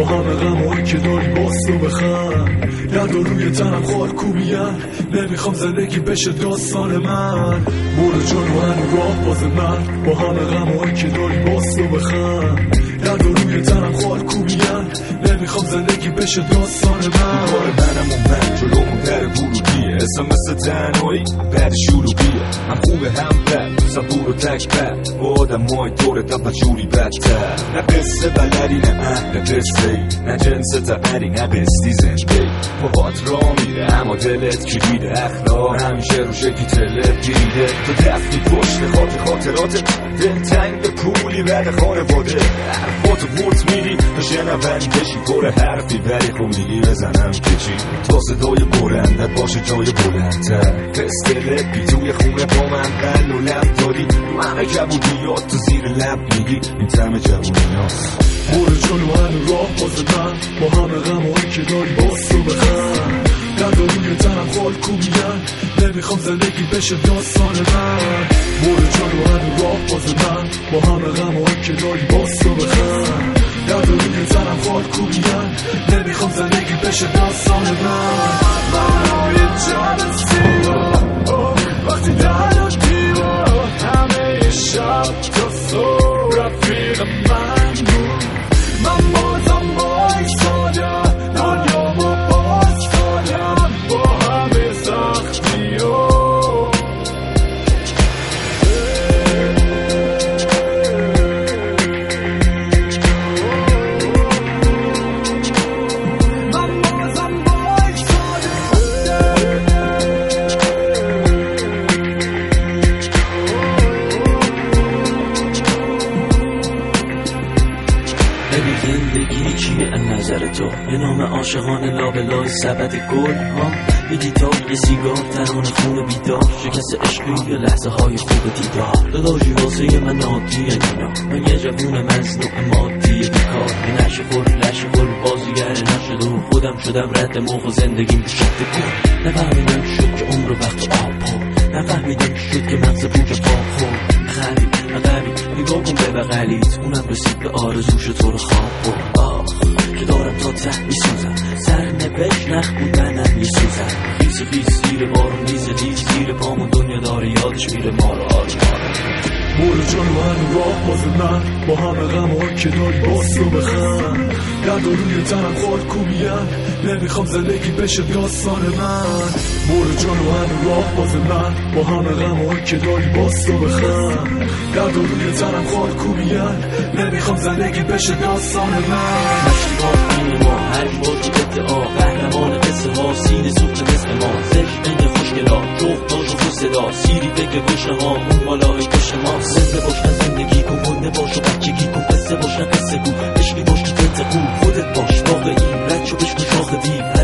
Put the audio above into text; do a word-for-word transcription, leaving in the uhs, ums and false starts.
همه غمایی که داری باز تو بخند. یاد روی تنم خال کوبیان، نمیخوام زندگی بشه داستان من. برو جلو هنو راه باز من، با همه غمایی که داری باز تو بخند. یاد روی تنم خال کوبیان، نمیخوام زندگی بشه داستان من. کار منم و من جلومون در ورودیه، اسم مثل تنهایی بعد شروعیه. هم خوبه هم بد، دوستم دور و تک بد، با آدم مای دور دفت جوری بدتر. نه قصه بلدی نه اهل قصه ای، نه جنس تقری نه قصدی زنده. با بات را میره اما دلت کلیده، اخلاق همیشه رو شکی تلت گیریده. تو دفتی پشت خاطر خاطرات دل تنگ به پولی بعد خانواده. حرفاتو ورد میری تا شنون کشی، پر حرفی ولی خب میگی بزنم کچی. تا صدای برندت باشه جای بلندتر، فستلت بی توی خونه با من قل و لب داری. رو همه کبودیات تو زیر لب میگی این تم جوونی هاست. برو جلو هنو راه باز من، با همه غمایی که داری باز تو بخند. درد روی تنم خال کوبیان، نمیخوام زندگی بشه داستان من. برو جلو هنو راه باز من، با همه غمایی که داری باز تو بخند. درد روی تنم خال کوبیان، نمیخوام زندگی بشه داستان من. برای جلسی وقتی در و دیوار، همه شب تا صبح رفیق من بود. من بازم بایستادم، دنیا ما باز دادم با همه سختی ها. زندگی چیه از نظر تو؟ به نام عاشقان لابلای سبد گل ها، یه گیتار یه سیگار ترانه خون بیدار، شکست عشقی یا لحظه های خوب دیدار. داداشی واسه من عادیه اینا، من یه جوون مزنوع مادی بیکار. یه نشه خور لشه خور بازیگر نشد و خودم شدم رد موق و زندگیم به شکل کن. نفهمیدم شد که عمر وقت آب پر، نفهمیدم شد که مغز پوچ پا خور. خلی قوی نگاه کن به بغلیت، اونم رسید به آرزوش تو رو خواب برد. آه که دارم تا ته میسوزم، سر نوشت نخ بود منم میسوزم. خیز خیز زیر بارون میزه لیز زیر پامون، دنیا داره یادش میره ما رو آره آره. برو جلو هنو راه باز من، با همه غمایی که داری باز تو بخند. درد روی تنم خال کوبیان، نمیخوام زندگی بشه داستان من. برو جلو هنو راه باز من، با همه غمایی که داری باز تو بخند. درد روی تنم خال کوبیان، نمیخوام زندگی بشه داستان من. مشتیقات این ما هر باش و ادعا، قهرمان قصه ها سینه سوخت مثل ما. زشت بین خوشگلا جغد باش و صدا، سیری بگه بشه ها اون بالای کش ما. زنده باش نه زندگی کن، گنده باش و بچگی کن، قصه باش نه قصه گو، عشقی باش تو تنت خوب خودت باش واقعی. رد شو بشکن شاخ دیو،